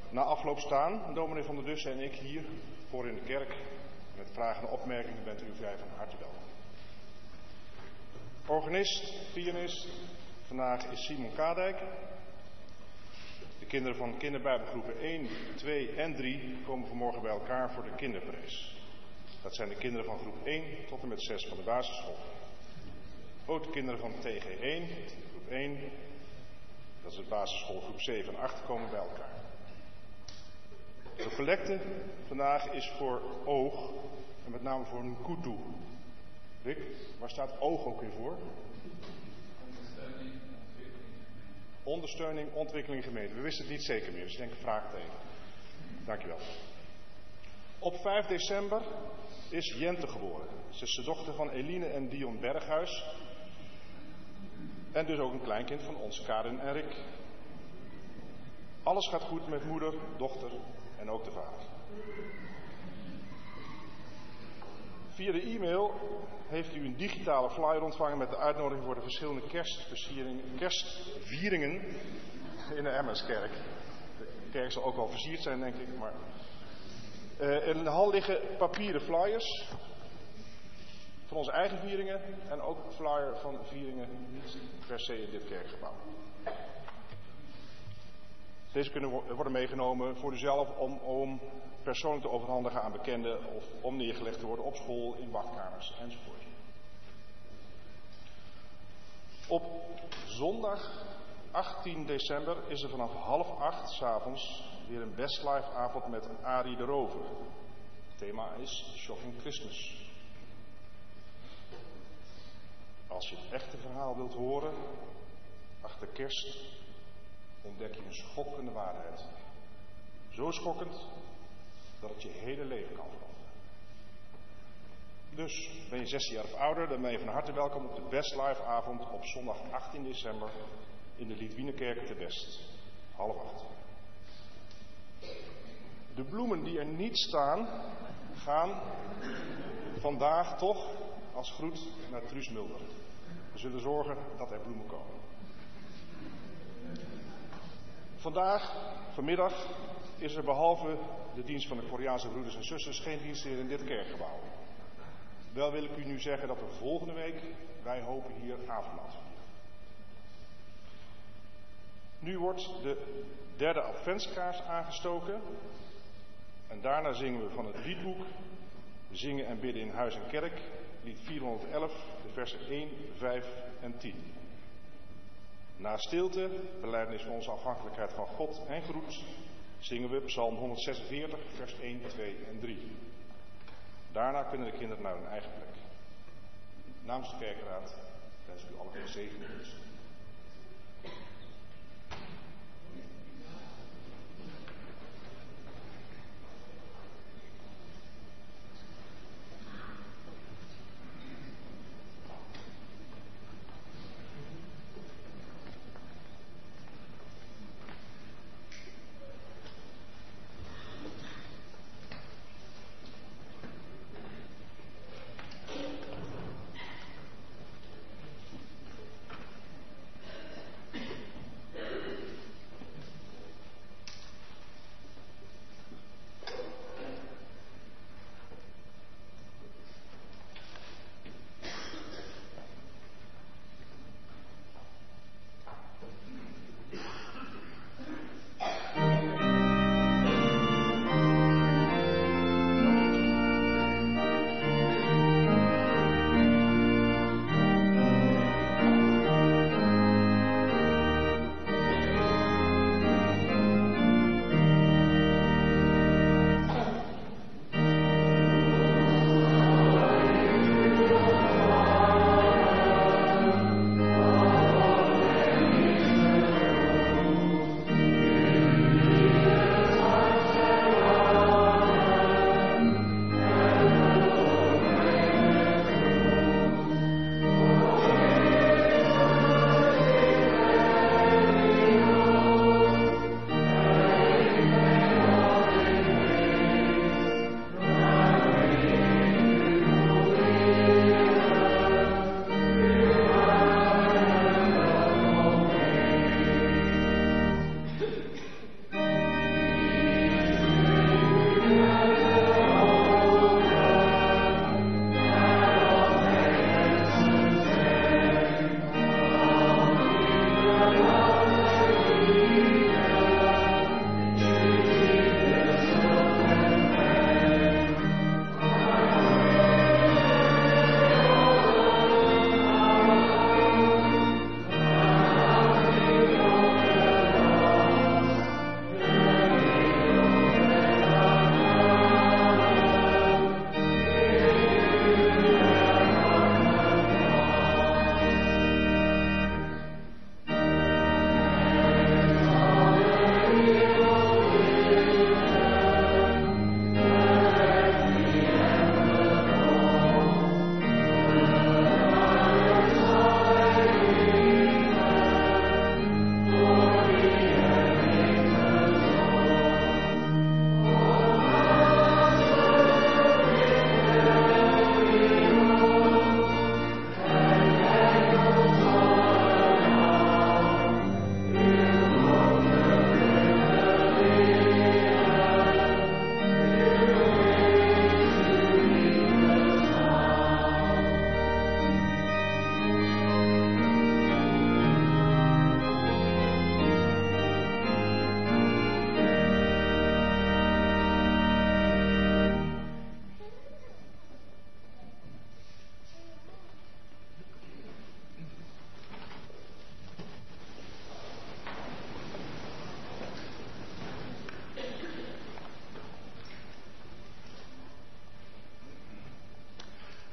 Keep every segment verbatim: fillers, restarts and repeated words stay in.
na afloop staan, dominee van der Dussen en ik hier voor in de kerk. Met vragen en opmerkingen bent u vrij van harte welkom. Organist, pianist, vandaag is Simon Kadijk. De kinderen van kinderbijbelgroepen één, twee en drie komen vanmorgen bij elkaar voor de kinderprijs. Dat zijn de kinderen van groep één tot en met zes van de basisschool. Ook de kinderen van T G één, groep één, dat is de basisschool groep zeven en acht, komen bij elkaar. De collecte vandaag is voor oog en met name voor Nkutu. Rick, waar staat oog ook weer voor? Ondersteuning, ontwikkeling, gemeente. We wisten het niet zeker meer, dus ik denk een vraagteken. Dankjewel. Op vijf december is Jente geboren. Ze is de dochter van Eline en Dion Berghuis. En dus ook een kleinkind van ons, Karin en Rick. Alles gaat goed met moeder, dochter en ook de vader. Via de e-mail heeft u een digitale flyer ontvangen met de uitnodiging voor de verschillende kerstvieringen in de Emmerskerk. De kerk zal ook wel versierd zijn, denk ik. Maar uh, in de hal liggen papieren flyers van onze eigen vieringen en ook een flyer van vieringen niet per se in dit kerkgebouw. Deze kunnen worden meegenomen voor uzelf om, om persoonlijk te overhandigen aan bekenden of om neergelegd te worden op school, in wachtkamers enzovoort. Op zondag achttien december is er vanaf half acht 's avonds weer een Best Live avond met Arie de Rover. Het thema is Shocking Christmas. Als je het echte verhaal wilt horen, achter kerst ontdek je een schokkende waarheid. Zo schokkend dat het je hele leven kan veranderen. Dus ben je zestien jaar of ouder, dan ben je van harte welkom op de Best Live avond op zondag achttien december in de Liedwienerkerk te Best. Half acht. De bloemen die er niet staan, gaan vandaag toch als groet naar Truus Mulder. We zullen zorgen dat er bloemen komen. Vandaag, vanmiddag, is er behalve de dienst van de Koreaanse broeders en zusters geen dienst meer in dit kerkgebouw. Wel wil ik u nu zeggen dat we volgende week, wij hopen hier avondmaal te vieren. Nu wordt de derde adventskaars aangestoken. En daarna zingen we van het liedboek We zingen en bidden in huis en kerk, lied vierhonderdelf, de versen één, vijf en tien. Na stilte, belijdenis van onze afhankelijkheid van God en groet, zingen we Psalm honderdzesenveertig, vers één, twee en drie. Daarna kunnen de kinderen naar hun eigen plek. Namens de kerkenraad wens ik u allen een zegen.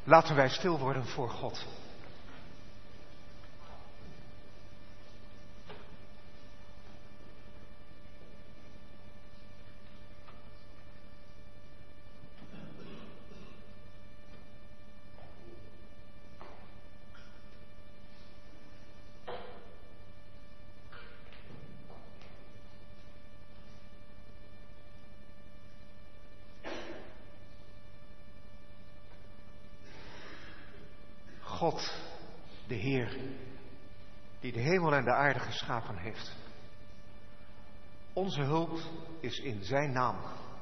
Laten wij stil worden voor God. God, de Heer, die de hemel en de aarde geschapen heeft. Onze hulp is in zijn naam.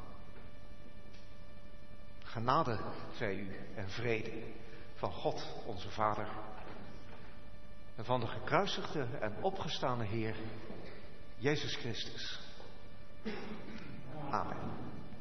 Genade zij u en vrede van God, onze Vader, en van de gekruisigde en opgestane Heer, Jezus Christus. Amen.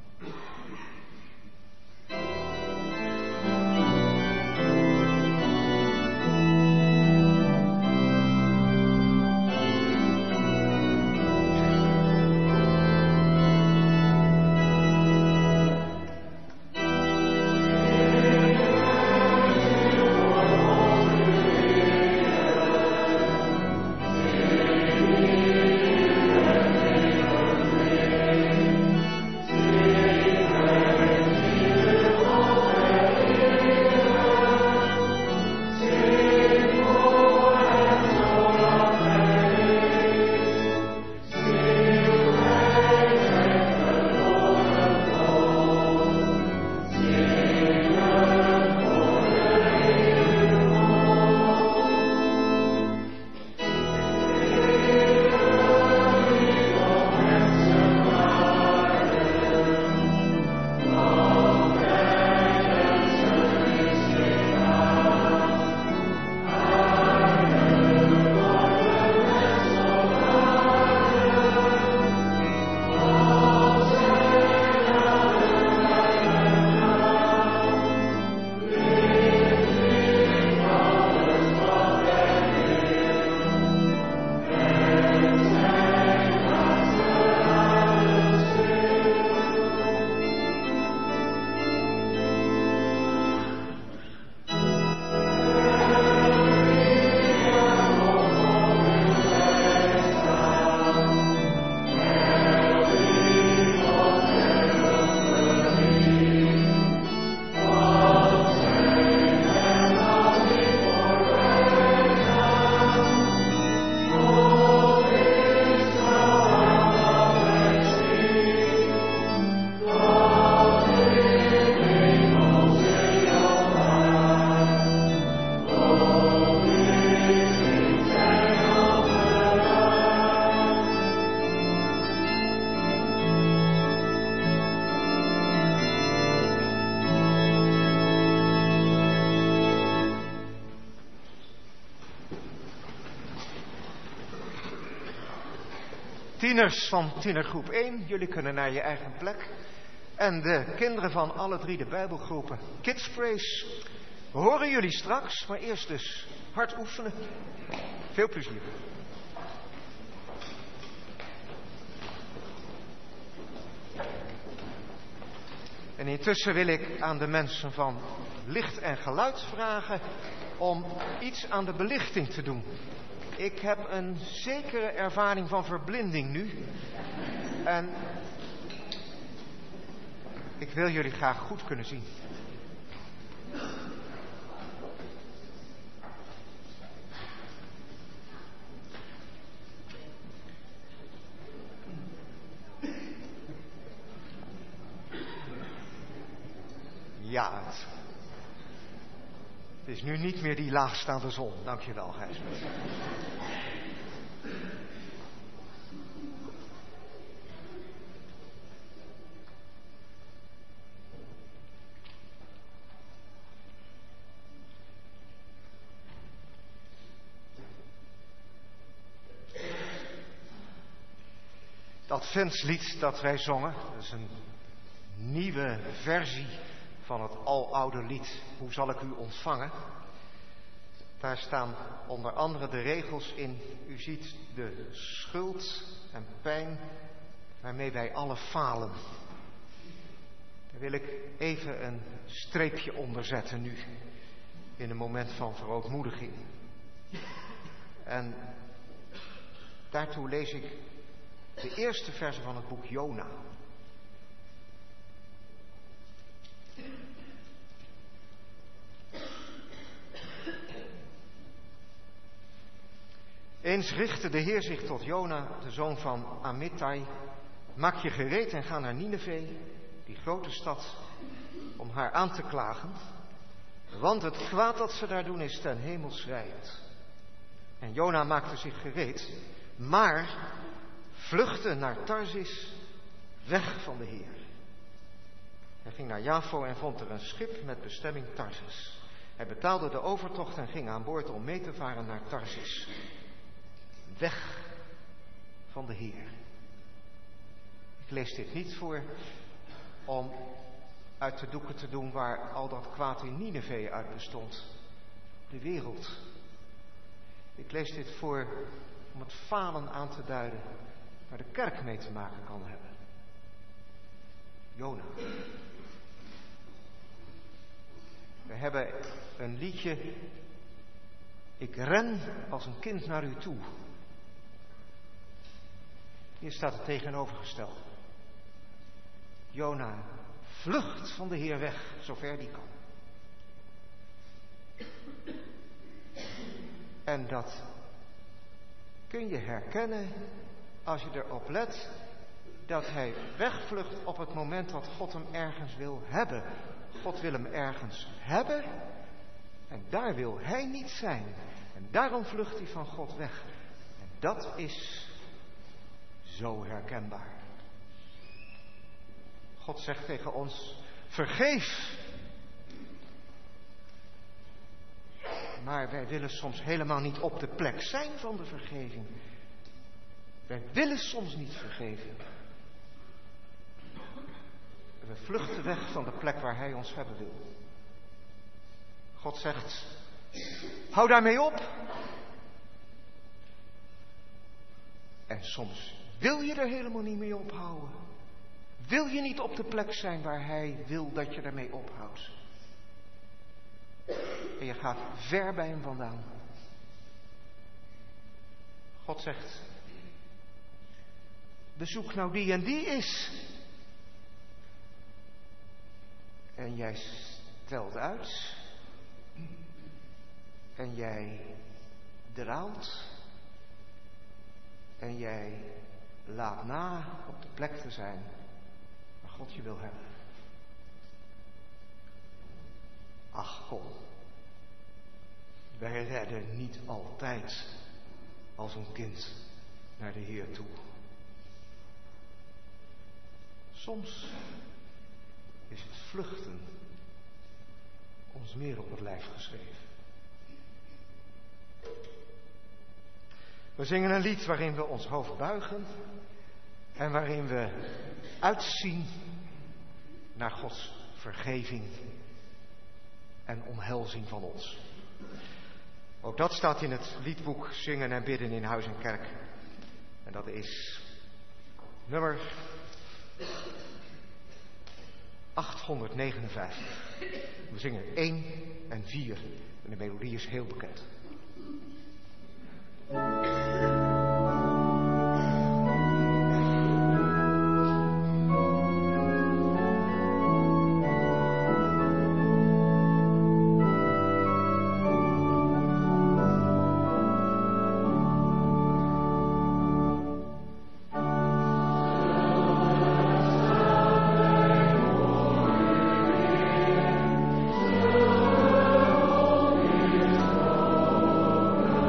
Tieners van tienergroep één, jullie kunnen naar je eigen plek. En de kinderen van alle drie de Bijbelgroepen Kids Praise, we horen jullie straks, maar eerst dus hard oefenen. Veel plezier. En intussen wil ik aan de mensen van licht en geluid vragen om iets aan de belichting te doen. Ik heb een zekere ervaring van verblinding nu. En ik wil jullie graag goed kunnen zien. Ja, het, het is nu niet meer die laagstaande zon. Dankjewel, Gijsbert. Dat Adventslied dat wij zongen, dat is een nieuwe versie van het aloude lied. Hoe zal ik u ontvangen? Daar staan onder andere de regels in. U ziet de schuld en pijn waarmee wij alle falen. De Daar wil ik even een streepje onder zetten nu, in een moment van verootmoediging. En daartoe lees ik de eerste verse van het boek Jona. Eens richtte de Heer zich tot Jona, de zoon van Amittai. Maak je gereed en ga naar Nineve, die grote stad, om haar aan te klagen. Want het kwaad dat ze daar doen is ten hemel schreiend. En Jona maakte zich gereed, maar vluchtte naar Tarsis, weg van de Heer. Hij ging naar Jafo en vond er een schip met bestemming Tarsis. Hij betaalde de overtocht en ging aan boord om mee te varen naar Tarsis. Weg van de Heer. Ik lees dit niet voor om uit de doeken te doen waar al dat kwaad in Nineve uit bestond. De wereld. Ik lees dit voor om het falen aan te duiden waar de kerk mee te maken kan hebben. Jona. We hebben een liedje. Ik ren als een kind naar u toe. Hier staat het tegenovergestelde. Jona vlucht van de Heer weg, zover die kan. En dat kun je herkennen als je erop let dat hij wegvlucht op het moment dat God hem ergens wil hebben. God wil hem ergens hebben en daar wil hij niet zijn. En daarom vlucht hij van God weg. En dat is zo herkenbaar. God zegt tegen ons, vergeef. Maar wij willen soms helemaal niet op de plek zijn van de vergeving. Wij willen soms niet vergeven. We vluchten weg van de plek waar hij ons hebben wil. God zegt, hou daarmee op. En soms wil je er helemaal niet mee ophouden. Wil je niet op de plek zijn waar hij wil dat je ermee ophoudt. En je gaat ver bij hem vandaan. God zegt, bezoek nou die en die is. En jij stelt uit. En jij draalt. En jij laat na op de plek te zijn waar God je wil hebben. Ach, kom. Wij redden niet altijd als een kind naar de Heer toe. Soms is het vluchten ons meer op het lijf geschreven. We zingen een lied waarin we ons hoofd buigen en waarin we uitzien naar Gods vergeving en omhelzing van ons. Ook dat staat in het liedboek Zingen en Bidden in Huis en Kerk. En dat is nummer achthonderdnegenenvijftig. We zingen één en vier en de melodie is heel bekend. Oh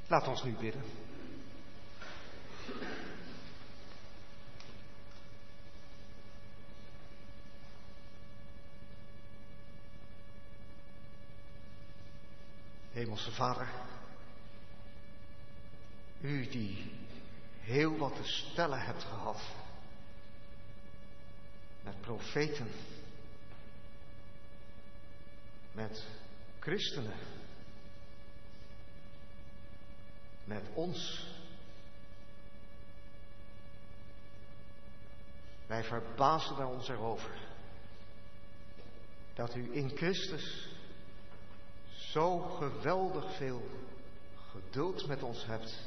Laat ons nu bidden. Hemelse Vader, u die heel wat te stellen hebt gehad met profeten, met christenen, met ons. Wij verbazen ons erover dat u in Christus zo geweldig veel geduld met ons hebt,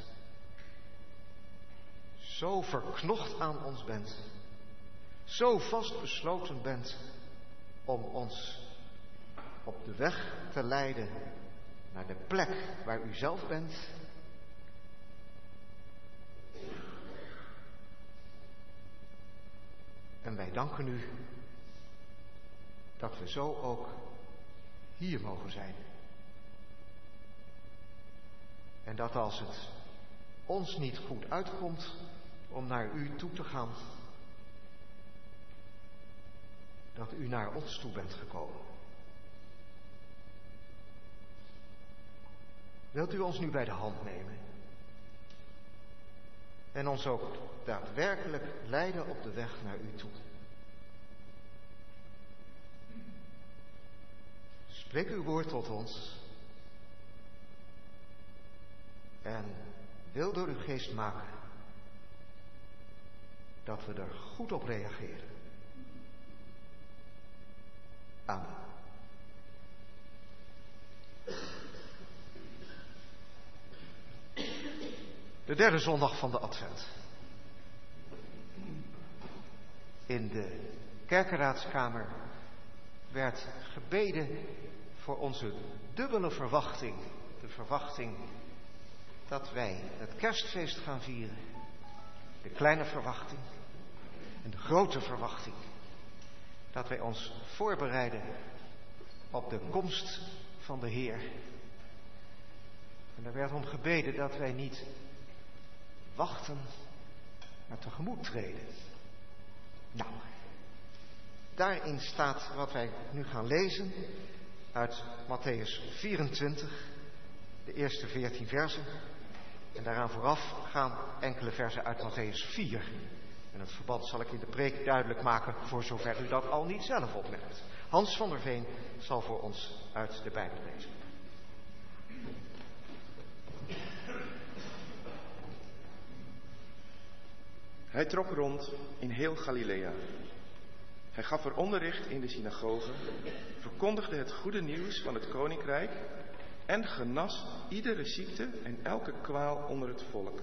zo verknocht aan ons bent, zo vastbesloten bent om ons op de weg te leiden naar de plek waar u zelf bent. En wij danken u dat we zo ook hier mogen zijn. En dat als het ons niet goed uitkomt om naar u toe te gaan, dat u naar ons toe bent gekomen. Wilt u ons nu bij de hand nemen en ons ook daadwerkelijk leiden op de weg naar u toe? Spreek uw woord tot ons en wil door uw geest maken dat we er goed op reageren. Amen. De derde zondag van de Advent. In de kerkenraadskamer werd gebeden voor onze dubbele verwachting. De verwachting dat wij het kerstfeest gaan vieren. De kleine verwachting en de grote verwachting dat wij ons voorbereiden op de komst van de Heer. En er werd om gebeden dat wij niet wachten, maar tegemoet treden. Nou, daarin staat wat wij nu gaan lezen uit Matthäus vierentwintig, de eerste veertien versen. En daaraan vooraf gaan enkele versen uit Matthäus vier. En het verband zal ik in de preek duidelijk maken, voor zover u dat al niet zelf opmerkt. Hans van der Veen zal voor ons uit de Bijbel lezen. Hij trok rond in heel Galilea. Hij gaf er onderricht in de synagogen, verkondigde het goede nieuws van het koninkrijk en genas iedere ziekte en elke kwaal onder het volk.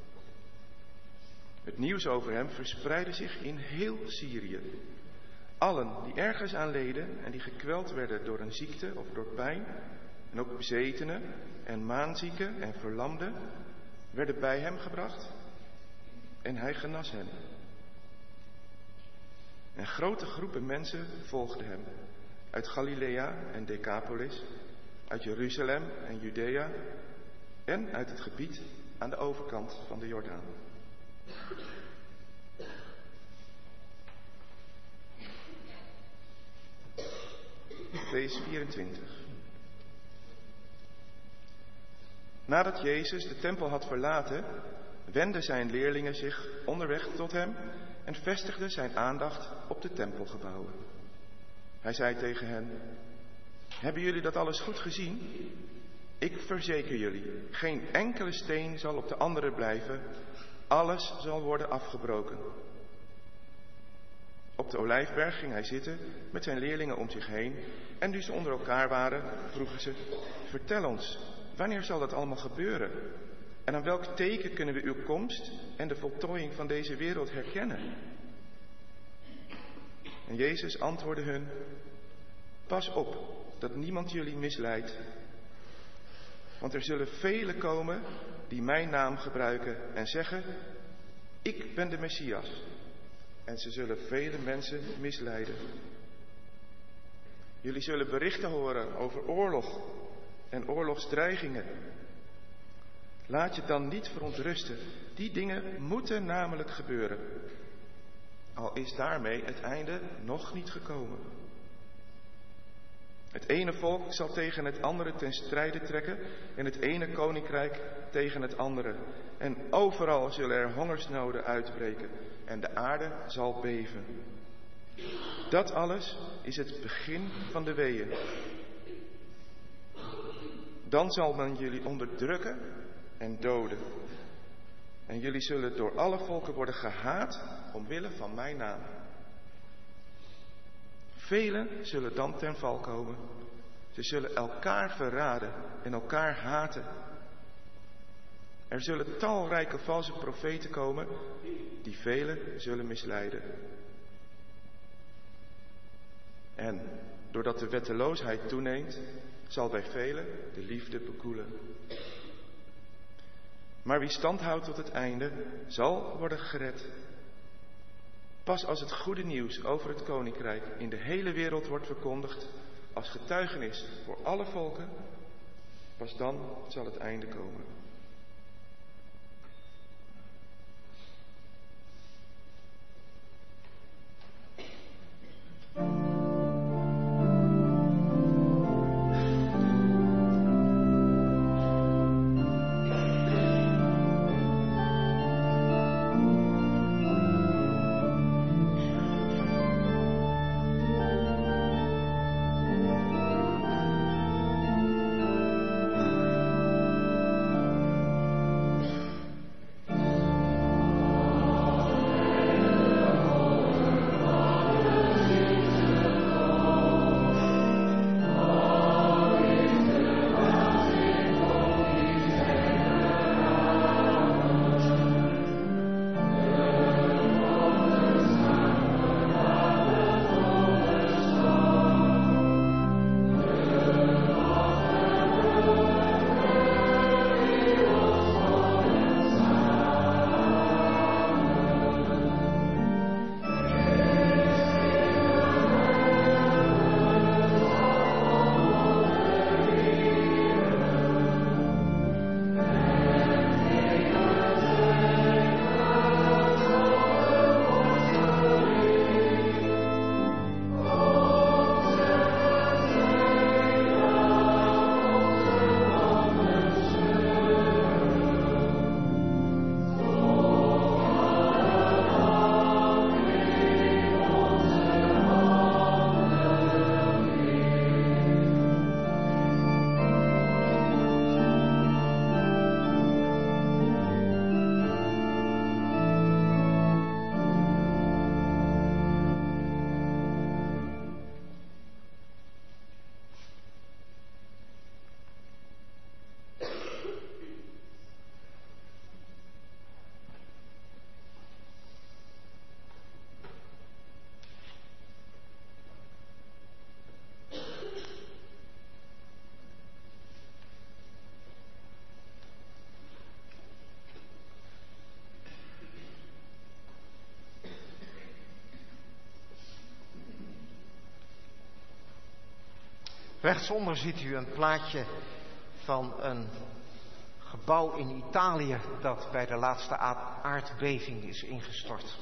Het nieuws over hem verspreidde zich in heel Syrië. Allen die ergens aan leden en die gekweld werden door een ziekte of door pijn, en ook bezetenen en maanzieken en verlamden, werden bij hem gebracht en hij genas hen. En grote groepen mensen volgden hem, uit Galilea en Decapolis, uit Jeruzalem en Judea en uit het gebied aan de overkant van de Jordaan. Matthäus vierentwintig. Nadat Jezus de tempel had verlaten, wendden zijn leerlingen zich onderweg tot hem en vestigden zijn aandacht op de tempelgebouwen. Hij zei tegen hen: hebben jullie dat alles goed gezien? Ik verzeker jullie, geen enkele steen zal op de andere blijven, alles zal worden afgebroken. Op de Olijfberg ging hij zitten met zijn leerlingen om zich heen en nu ze onder elkaar waren, vroegen ze: vertel ons, wanneer zal dat allemaal gebeuren? En aan welk teken kunnen we uw komst en de voltooiing van deze wereld herkennen? En Jezus antwoordde hun: pas op dat niemand jullie misleidt. Want er zullen velen komen die mijn naam gebruiken en zeggen: ik ben de Messias. En ze zullen vele mensen misleiden. Jullie zullen berichten horen over oorlog en oorlogsdreigingen. Laat je dan niet verontrusten. Die dingen moeten namelijk gebeuren. Al is daarmee het einde nog niet gekomen. Het ene volk zal tegen het andere ten strijde trekken en het ene koninkrijk tegen het andere. En overal zullen er hongersnoden uitbreken en de aarde zal beven. Dat alles is het begin van de weeën. Dan zal men jullie onderdrukken en doden. En jullie zullen door alle volken worden gehaat omwille van mijn naam. Velen zullen dan ten val komen. Ze zullen elkaar verraden en elkaar haten. Er zullen talrijke valse profeten komen die velen zullen misleiden. En doordat de wetteloosheid toeneemt, zal bij velen de liefde bekoelen. Maar wie stand houdt tot het einde, zal worden gered. Pas als het goede nieuws over het koninkrijk in de hele wereld wordt verkondigd, als getuigenis voor alle volken, pas dan zal het einde komen. Rechtsonder ziet u een plaatje van een gebouw in Italië dat bij de laatste aardbeving is ingestort.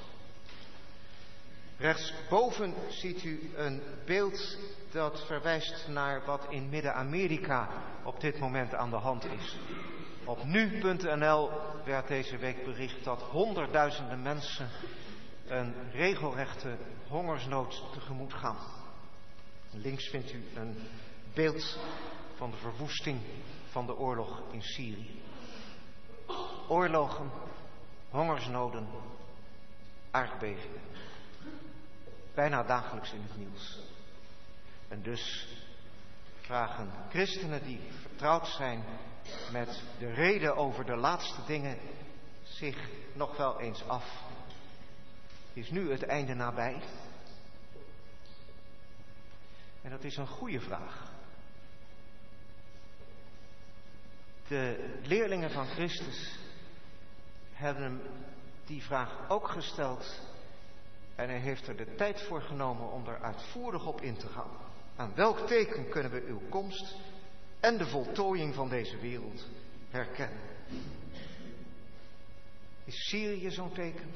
Rechtsboven ziet u een beeld dat verwijst naar wat in Midden-Amerika op dit moment aan de hand is. Op nu punt n l werd deze week bericht dat honderdduizenden mensen een regelrechte hongersnood tegemoet gaan. Links vindt u een beeld van de verwoesting van de oorlog in Syrië. Oorlogen, hongersnoden, aardbevingen. Bijna dagelijks in het nieuws. En dus vragen christenen die vertrouwd zijn met de reden over de laatste dingen zich nog wel eens af. Is nu het einde nabij? En dat is een goede vraag. De leerlingen van Christus hebben hem die vraag ook gesteld. En hij heeft er de tijd voor genomen om er uitvoerig op in te gaan. Aan welk teken kunnen we uw komst en de voltooiing van deze wereld herkennen. Is Syrië zo'n teken?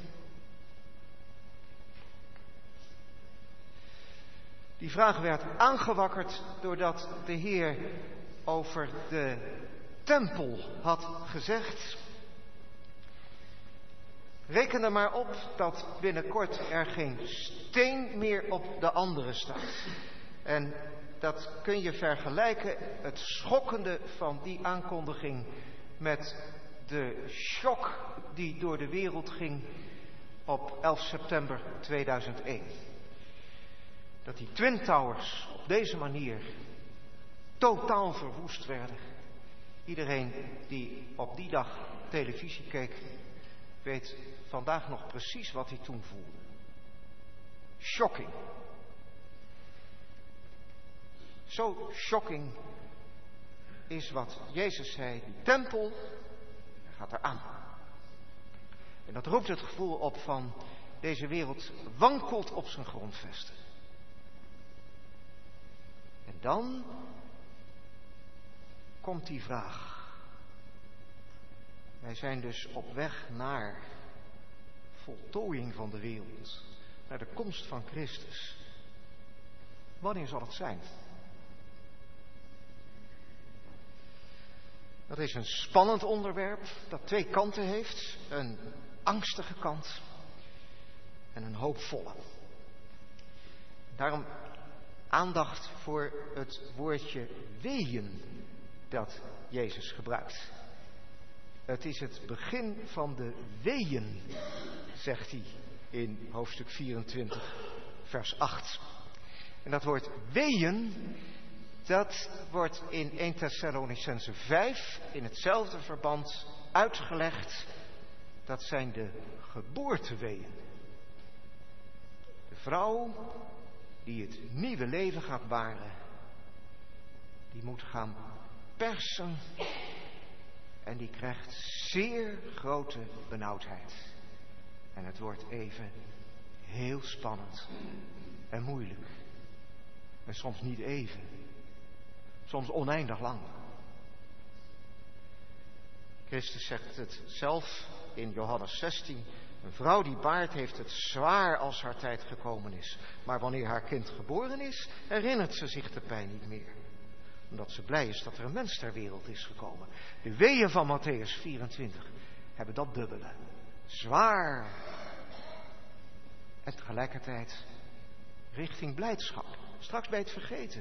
Die vraag werd aangewakkerd doordat de Heer over de tempel had gezegd: reken er maar op dat binnenkort er geen steen meer op de andere staat. En dat kun je vergelijken, het schokkende van die aankondiging, met de shock die door de wereld ging op elf september tweeduizend één. Dat die Twin Towers op deze manier totaal verwoest werden. Iedereen die op die dag televisie keek, weet vandaag nog precies wat hij toen voelde. Shocking. Zo shocking is wat Jezus zei. Die tempel gaat eraan. En dat roept het gevoel op van: deze wereld wankelt op zijn grondvesten. En dan komt die vraag. Wij zijn dus op weg naar voltooiing van de wereld. Naar de komst van Christus. Wanneer zal het zijn? Dat is een spannend onderwerp dat twee kanten heeft. Een angstige kant en een hoopvolle. Daarom aandacht voor het woordje weeën dat Jezus gebruikt. Het is het begin van de weeën, zegt hij in hoofdstuk vierentwintig, vers acht. En dat woord weeën, dat wordt in eerste Thessalonicenzen vijf in hetzelfde verband uitgelegd. Dat zijn de geboorteweeën. De vrouw die het nieuwe leven gaat baren, die moet gaan persen en die krijgt zeer grote benauwdheid. En het wordt even heel spannend en moeilijk. En soms niet even. Soms oneindig lang. Christus zegt het zelf in Johannes zestien. Een vrouw die baart heeft het zwaar als haar tijd gekomen is. Maar wanneer haar kind geboren is, herinnert ze zich de pijn niet meer. Omdat ze blij is dat er een mens ter wereld is gekomen. De weeën van Matthäus vierentwintig hebben dat dubbele. Zwaar. En tegelijkertijd richting blijdschap. Straks bij het vergeten.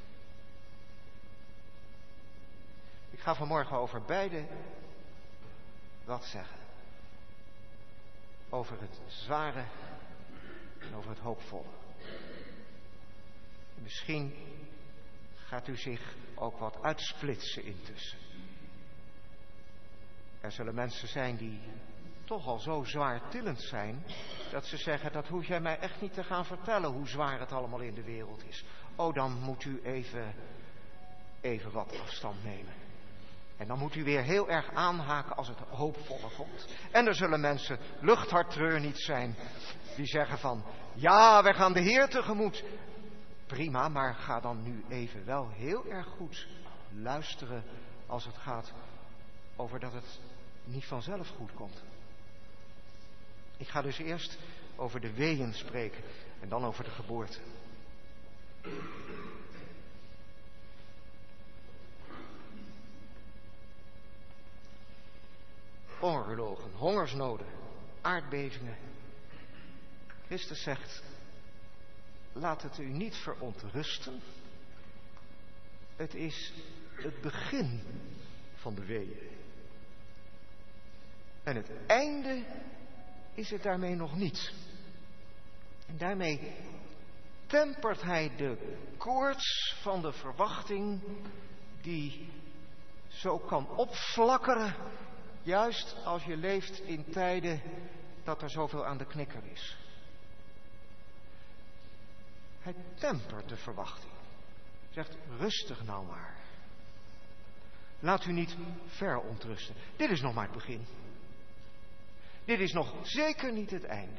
Ik ga vanmorgen over beide wat zeggen. Over het zware en over het hoopvolle. Misschien gaat u zich ook wat uitsplitsen intussen. Er zullen mensen zijn die toch al zo zwaartillend zijn, dat ze zeggen: dat hoef jij mij echt niet te gaan vertellen hoe zwaar het allemaal in de wereld is. Oh, dan moet u even, even wat afstand nemen. En dan moet u weer heel erg aanhaken als het hoopvolle komt. En er zullen mensen luchthartreurniet zijn die zeggen van: ja, wij gaan de Heer tegemoet. Prima, maar ga dan nu even wel heel erg goed luisteren als het gaat over dat het niet vanzelf goed komt. Ik ga dus eerst over de weeën spreken en dan over de geboorte. Oorlogen, hongersnoden, aardbevingen. Christus zegt: laat het u niet verontrusten. Het is het begin van de weeën. En het einde is het daarmee nog niet. En daarmee tempert hij de koorts van de verwachting die zo kan opflakkeren, juist als je leeft in tijden dat er zoveel aan de knikker is. Hij tempert de verwachting. Zegt: rustig nou maar. Laat u niet verontrusten. Dit is nog maar het begin. Dit is nog zeker niet het einde.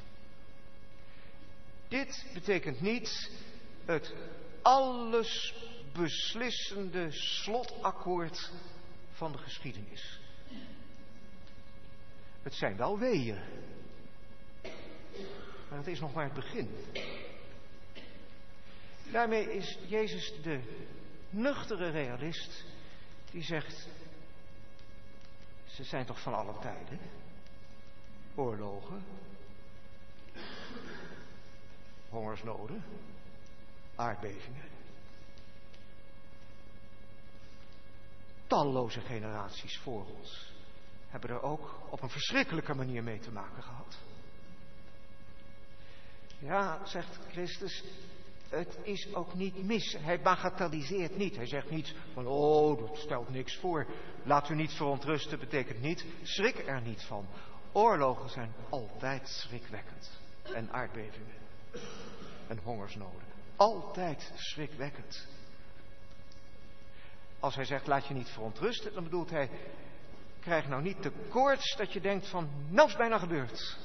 Dit betekent niet het allesbeslissende slotakkoord van de geschiedenis. Het zijn wel weeën. Maar het is nog maar het begin. Daarmee is Jezus de nuchtere realist die zegt, ze zijn toch van alle tijden? Oorlogen, hongersnoden, aardbevingen. Talloze generaties voor ons hebben er ook op een verschrikkelijke manier mee te maken gehad. Ja, zegt Christus, het is ook niet mis. Hij bagatelliseert niet. Hij zegt niet van, oh, dat stelt niks voor. Laat u niet verontrusten, betekent niet, schrik er niet van. Oorlogen zijn altijd schrikwekkend. En aardbevingen. En hongersnoden. Altijd schrikwekkend. Als hij zegt, laat je niet verontrusten, dan bedoelt hij, krijg nou niet de koorts dat je denkt van, nou is het bijna gebeurd.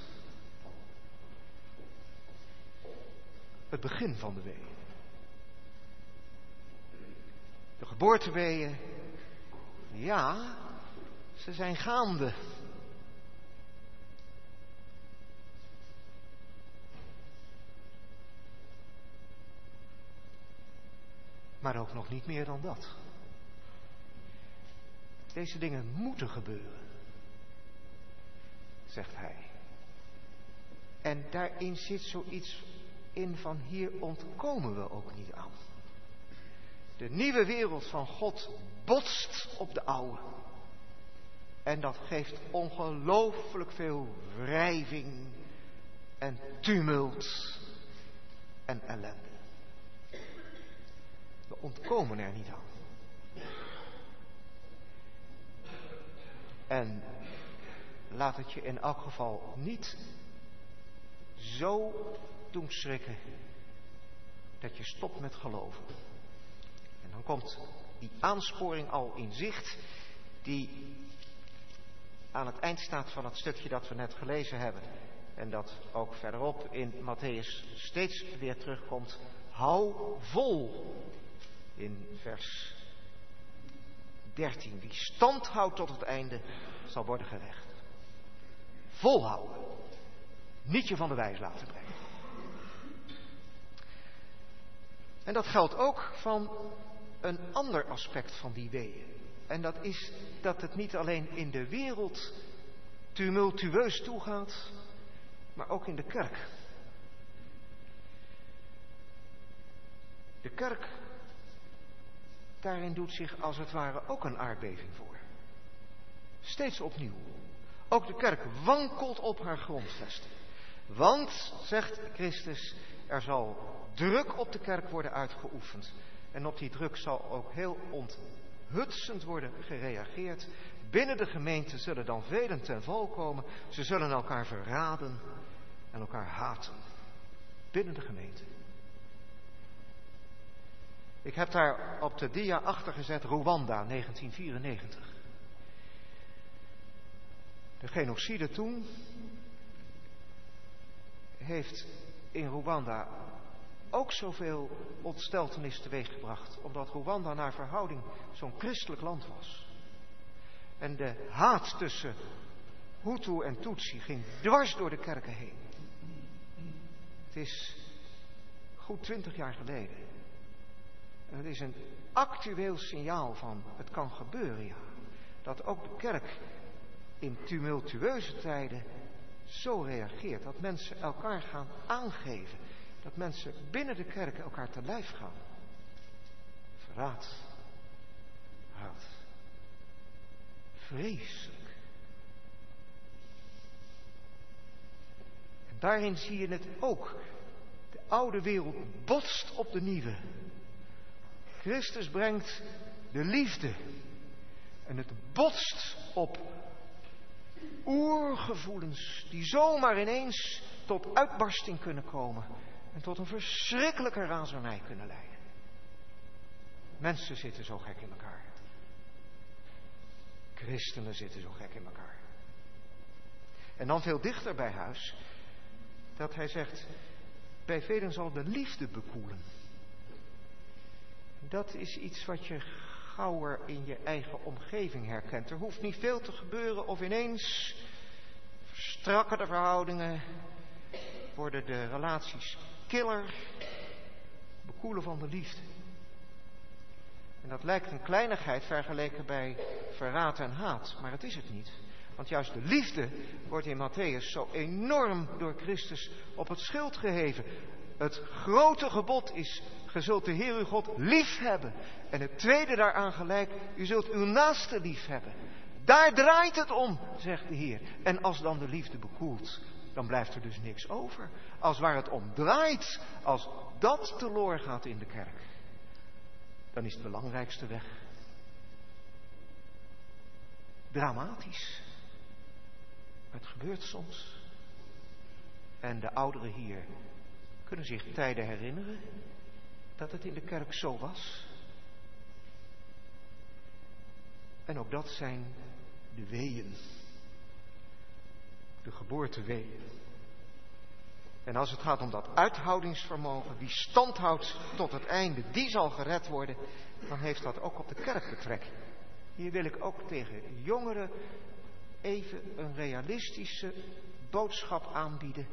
Het begin van de weeën. De geboorteweeën, ja, ze zijn gaande. Maar ook nog niet meer dan dat. Deze dingen moeten gebeuren, zegt hij. En daarin zit zoiets in van hier ontkomen we ook niet aan. De nieuwe wereld van God botst op de oude. En dat geeft ongelooflijk veel wrijving en tumult en ellende. We ontkomen er niet aan. En laat het je in elk geval niet zo doen schrikken dat je stopt met geloven. En dan komt die aansporing al in zicht die aan het eind staat van het stukje dat we net gelezen hebben. En dat ook verderop in Matthäus steeds weer terugkomt. Hou vol in vers dertien. Wie stand houdt tot het einde zal worden gerecht. Volhouden. Niet je van de wijs laten brengen. En dat geldt ook van een ander aspect van die weeën. En dat is dat het niet alleen in de wereld tumultueus toegaat, maar ook in de kerk. De kerk, daarin doet zich als het ware ook een aardbeving voor. Steeds opnieuw. Ook de kerk wankelt op haar grondvesten. Want, zegt Christus, er zal druk op de kerk worden uitgeoefend. En op die druk zal ook heel onthutsend worden gereageerd. Binnen de gemeente zullen dan velen ten val komen. Ze zullen elkaar verraden en elkaar haten. Binnen de gemeente. Ik heb daar op de dia achter gezet Rwanda, negentien vierennegentig. De genocide toen heeft in Rwanda ook zoveel ontsteltenis teweeggebracht. Omdat Rwanda naar verhouding zo'n christelijk land was. En de haat tussen Hutu en Tutsi ging dwars door de kerken heen. Het is goed twintig jaar geleden. En het is een actueel signaal van het kan gebeuren, ja. Dat ook de kerk in tumultueuze tijden zo reageert. Dat mensen elkaar gaan aangeven. Dat mensen binnen de kerk elkaar te lijf gaan. Verraad. Haat. Vreselijk. En daarin zie je het ook. De oude wereld botst op de nieuwe. Christus brengt de liefde. En het botst op oergevoelens die zomaar ineens tot uitbarsting kunnen komen. En tot een verschrikkelijke razernij kunnen leiden. Mensen zitten zo gek in elkaar. Christenen zitten zo gek in elkaar. En dan veel dichter bij huis. Dat hij zegt, bij velen zal de liefde bekoelen. Dat is iets wat je gauwer in je eigen omgeving herkent. Er hoeft niet veel te gebeuren of ineens verstrakken de verhoudingen, worden de relaties killer, bekoelen van de liefde. En dat lijkt een kleinigheid vergeleken bij verraad en haat, maar het is het niet. Want juist de liefde wordt in Matthäus zo enorm door Christus op het schild geheven. Het grote gebod is, ge zult de Heer uw God lief hebben. En het tweede daaraan gelijk, u zult uw naaste lief hebben. Daar draait het om, zegt de Heer. En als dan de liefde bekoelt, dan blijft er dus niks over. Als waar het om draait, als dat teloor gaat in de kerk, dan is het belangrijkste weg. Dramatisch. Het gebeurt soms. En de ouderen hier kunnen zich tijden herinneren dat het in de kerk zo was. En ook dat zijn de weeën. De geboorteweeën. En als het gaat om dat uithoudingsvermogen, wie standhoudt tot het einde, die zal gered worden, dan heeft dat ook op de kerk betrekking. Hier wil ik ook tegen jongeren even een realistische boodschap aanbieden.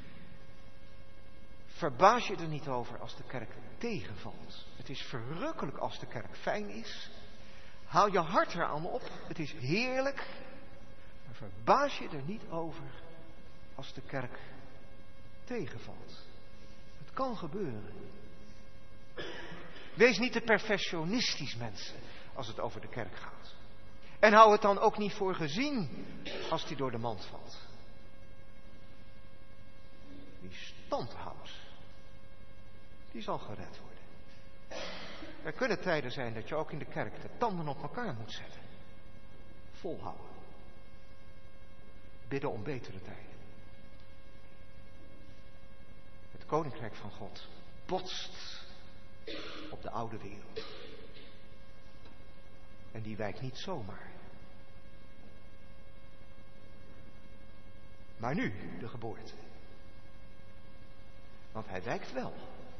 Verbaas je er niet over als de kerk tegenvalt. Het is verrukkelijk als de kerk fijn is. Haal je hart eraan op. Het is heerlijk. Maar verbaas je er niet over als de kerk tegenvalt. Het kan gebeuren. Wees niet te perfectionistisch, mensen, als het over de kerk gaat. En hou het dan ook niet voor gezien als die door de mand valt. Wie stand houdt, die zal gered worden. Er kunnen tijden zijn dat je ook in de kerk de tanden op elkaar moet zetten. Volhouden. Bidden om betere tijden. Het koninkrijk van God botst op de oude wereld. En die wijkt niet zomaar. Maar nu de geboorte. Want hij wijkt wel.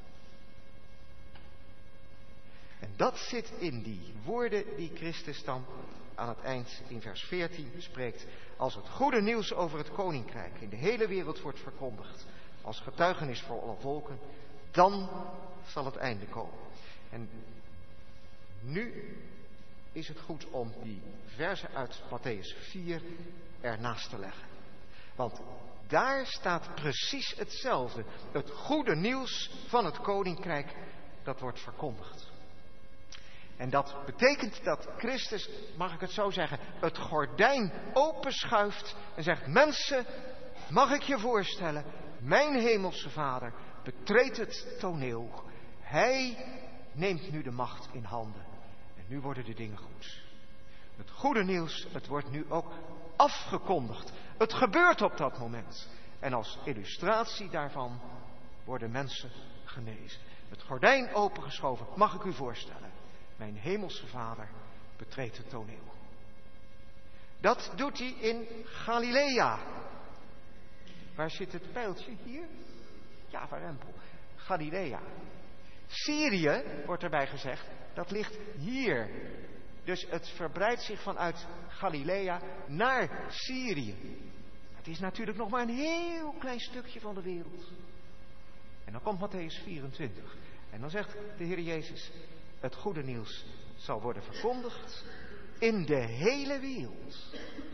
En dat zit in die woorden die Christus dan aan het eind in vers veertien spreekt. Als het goede nieuws over het koninkrijk in de hele wereld wordt verkondigd, als getuigenis voor alle volken, dan zal het einde komen. En nu is het goed om die verzen uit Matthäus vier ernaast te leggen. Want daar staat precies hetzelfde. Het goede nieuws van het koninkrijk, dat wordt verkondigd. En dat betekent dat Christus, mag ik het zo zeggen, het gordijn openschuift en zegt: mensen, mag ik je voorstellen, mijn hemelse Vader betreedt het toneel. Hij neemt nu de macht in handen. En nu worden de dingen goed. Het goede nieuws, het wordt nu ook afgekondigd. Het gebeurt op dat moment. En als illustratie daarvan worden mensen genezen. Het gordijn opengeschoven, mag ik u voorstellen. Mijn hemelse Vader betreedt het toneel. Dat doet hij in Galilea. Waar zit het pijltje? Hier? Ja, Warempel. Galilea. Syrië, wordt erbij gezegd, dat ligt hier. Dus het verbreidt zich vanuit Galilea naar Syrië. Het is natuurlijk nog maar een heel klein stukje van de wereld. En dan komt Matthäus vierentwintig. En dan zegt de Heer Jezus: het goede nieuws zal worden verkondigd in de hele wereld.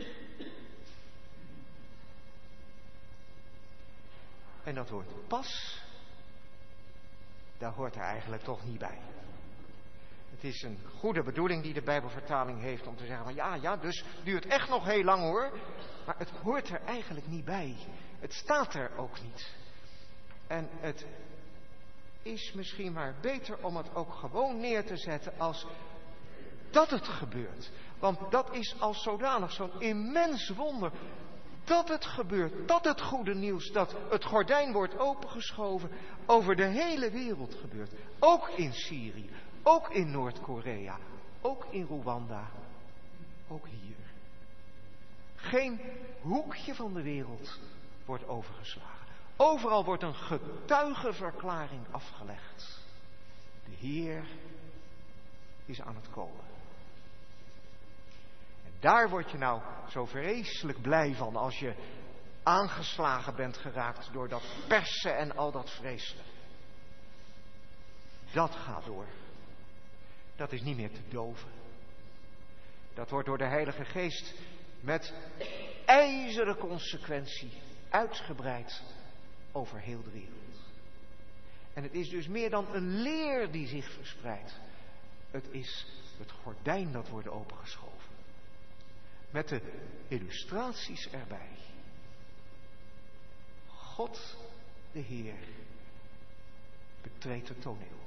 En dat woord pas, daar hoort er eigenlijk toch niet bij. Het is een goede bedoeling die de Bijbelvertaling heeft om te zeggen: maar ja, ja, dus duurt echt nog heel lang hoor. Maar het hoort er eigenlijk niet bij. Het staat er ook niet. En het is misschien maar beter om het ook gewoon neer te zetten als dat het gebeurt. Want dat is als zodanig zo'n immens wonder. Dat het gebeurt, dat het goede nieuws, dat het gordijn wordt opengeschoven, over de hele wereld gebeurt. Ook in Syrië, ook in Noord-Korea, ook in Rwanda, ook hier. Geen hoekje van de wereld wordt overgeslagen. Overal wordt een getuigenverklaring afgelegd. De Heer is aan het komen. En daar word je nou zo vreselijk blij van als je aangeslagen bent geraakt door dat persen en al dat vreselijke. Dat gaat door. Dat is niet meer te doven. Dat wordt door de Heilige Geest met ijzeren consequentie uitgebreid over heel de wereld. En het is dus meer dan een leer die zich verspreidt. Het is het gordijn dat wordt opengeschoven. Met de illustraties erbij. God de Heer betreedt het toneel.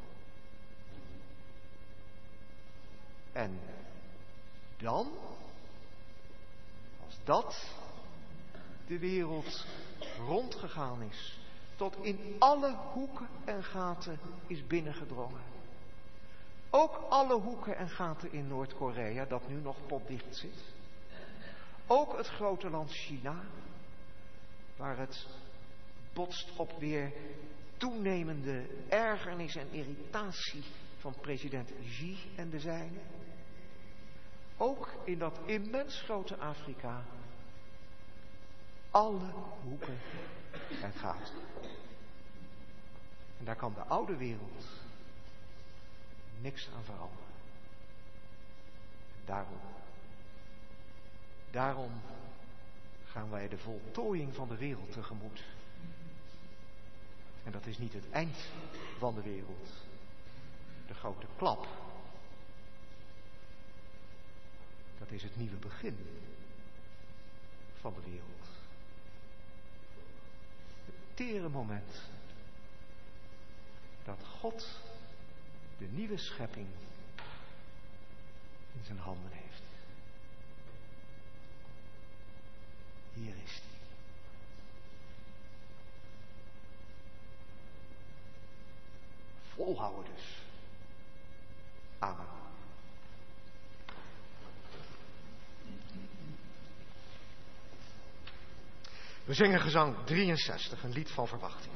En dan, als dat de wereld rondgegaan is, tot in alle hoeken en gaten is binnengedrongen. Ook alle hoeken en gaten in Noord-Korea, dat nu nog potdicht zit. Ook het grote land China, waar het botst op weer toenemende ergernis en irritatie van president Xi en de zijnen. Ook in dat immens grote Afrika. Alle hoeken en gaten. En daar kan de oude wereld niks aan veranderen. Daarom, daarom gaan wij de voltooiing van de wereld tegemoet. En dat is niet het eind van de wereld. De grote klap. Dat is het nieuwe begin van de wereld. Het tere moment dat God de nieuwe schepping in zijn handen heeft. Hier is hij. Volhouden dus. Amen. We zingen gezang drieënzestig, een lied van verwachting.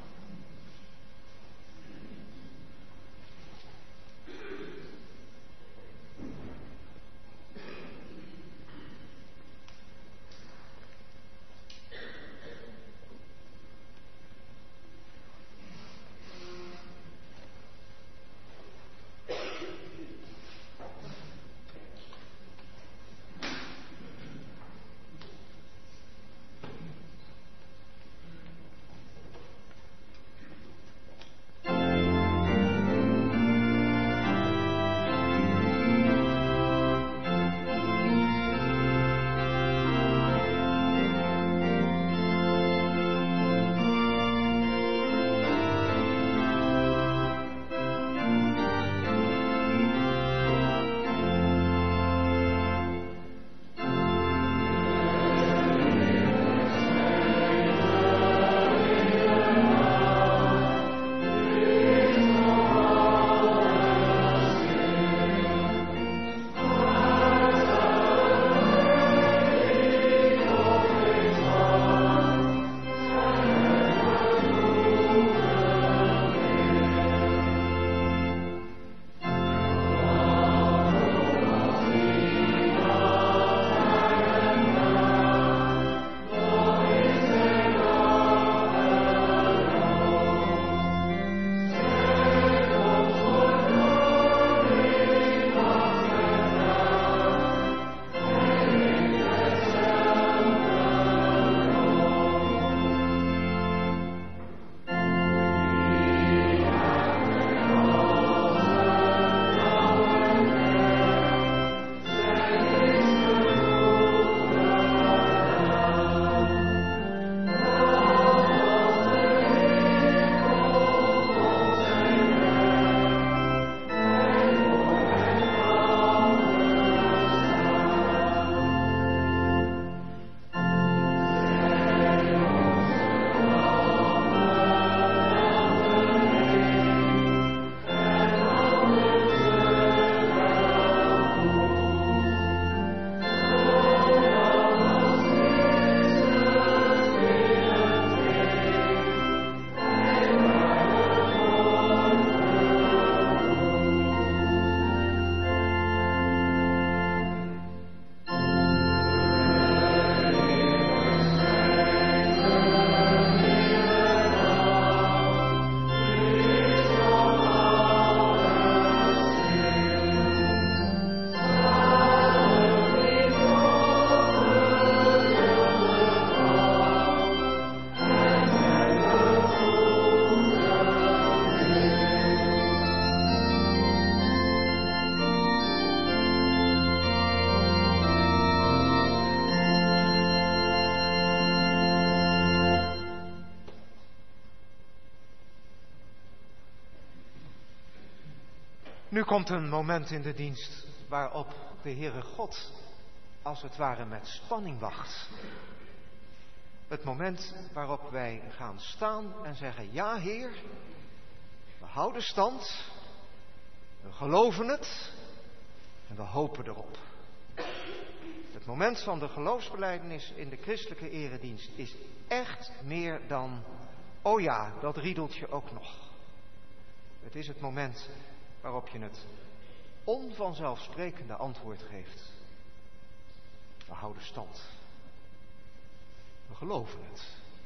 Nu komt een moment in de dienst waarop de Heere God als het ware met spanning wacht. Het moment waarop wij gaan staan en zeggen, ja Heer, we houden stand, we geloven het en we hopen erop. Het moment van de geloofsbelijdenis in de christelijke eredienst is echt meer dan, oh ja, dat riedeltje ook nog. Het is het moment waarop je het onvanzelfsprekende antwoord geeft. We houden stand. We geloven het.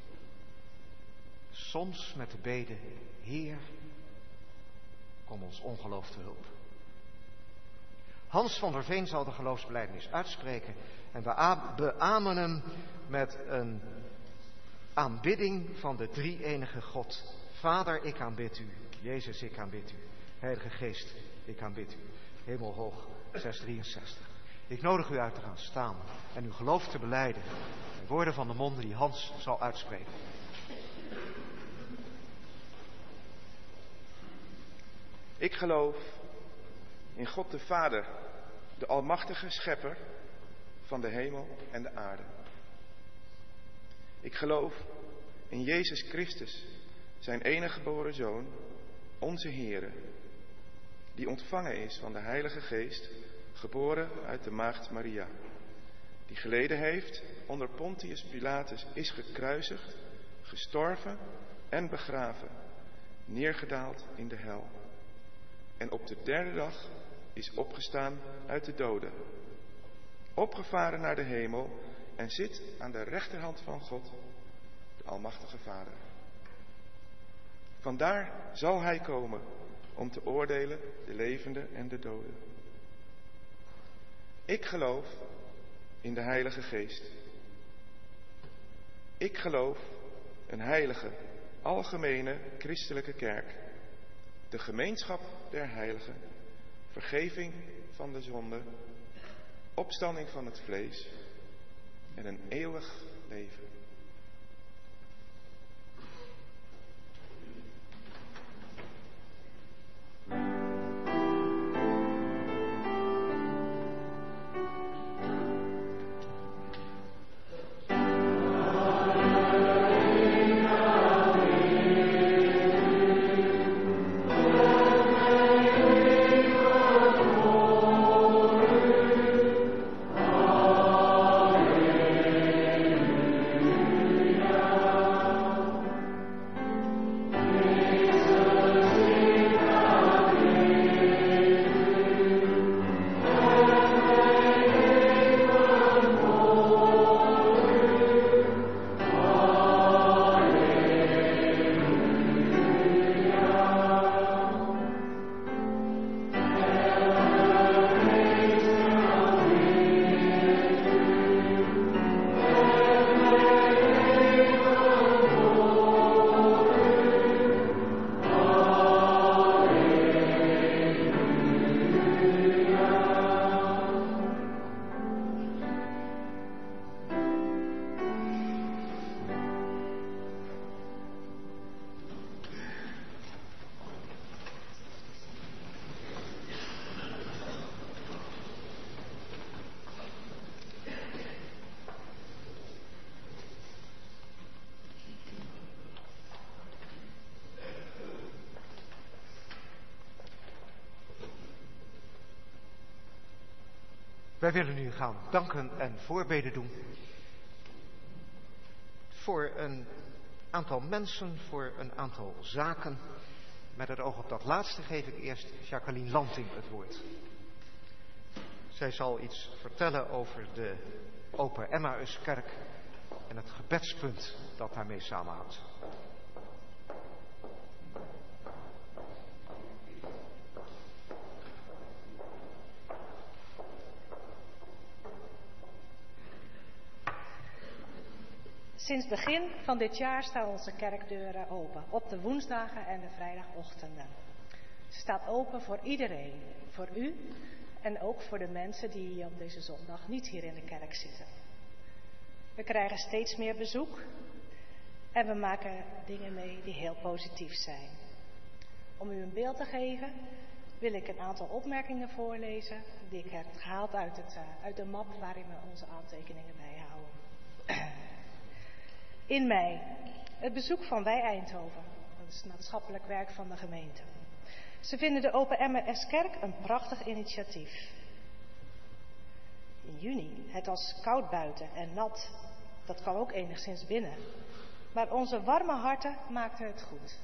Soms met de bede, Heer, kom ons ongeloof te hulp. Hans van der Veen zal de geloofsbelijdenis uitspreken en we beamen hem met een aanbidding van de drie-enige God. Vader, ik aanbid u. Jezus, ik aanbid u. Heilige Geest, ik aanbid u. Hemelhoog, zeshonderddrieënzestig. Ik nodig u uit te gaan staan en uw geloof te belijden. De woorden van de monden die Hans zal uitspreken. Ik geloof in God de Vader, de almachtige schepper van de hemel en de aarde. Ik geloof in Jezus Christus, zijn enige geboren Zoon, onze Heere, die ontvangen is van de Heilige Geest, geboren uit de maagd Maria, die geleden heeft onder Pontius Pilatus, is gekruisigd, gestorven en begraven, neergedaald in de hel. En op de derde dag is opgestaan uit de doden, opgevaren naar de hemel en zit aan de rechterhand van God, de Almachtige Vader. Vandaar zal hij komen om te oordelen de levenden en de doden. Ik geloof in de Heilige Geest. Ik geloof een heilige, algemene christelijke kerk, de gemeenschap der heiligen, vergeving van de zonde, opstanding van het vlees en een eeuwig leven. Wij willen nu gaan danken en voorbeden doen voor een aantal mensen, voor een aantal zaken. Met het oog op dat laatste geef ik eerst Jacqueline Lanting het woord. Zij zal iets vertellen over de Open Emmauskerk en het gebedspunt dat daarmee samenhangt. Sinds begin van dit jaar staan onze kerkdeuren open, op de woensdagen en de vrijdagochtenden. Ze staat open voor iedereen, voor u en ook voor de mensen die op deze zondag niet hier in de kerk zitten. We krijgen steeds meer bezoek en we maken dingen mee die heel positief zijn. Om u een beeld te geven, wil ik een aantal opmerkingen voorlezen die ik heb gehaald uit, het, uh, uit de map waarin we onze aantekeningen bijhouden. In mei, het bezoek van Wij Eindhoven. Dat is het maatschappelijk werk van de gemeente. Ze vinden de Open M R S-kerk een prachtig initiatief. In juni, het was koud buiten en nat. Dat kwam ook enigszins binnen. Maar onze warme harten maakten het goed.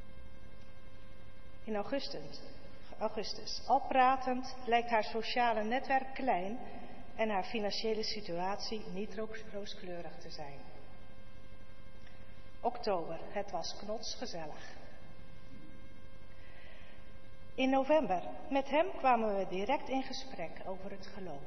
In augustus, augustus, al pratend, lijkt haar sociale netwerk klein en haar financiële situatie niet rooskleurig te zijn. Oktober, het was knotsgezellig. In november, met hem kwamen we direct in gesprek over het geloof.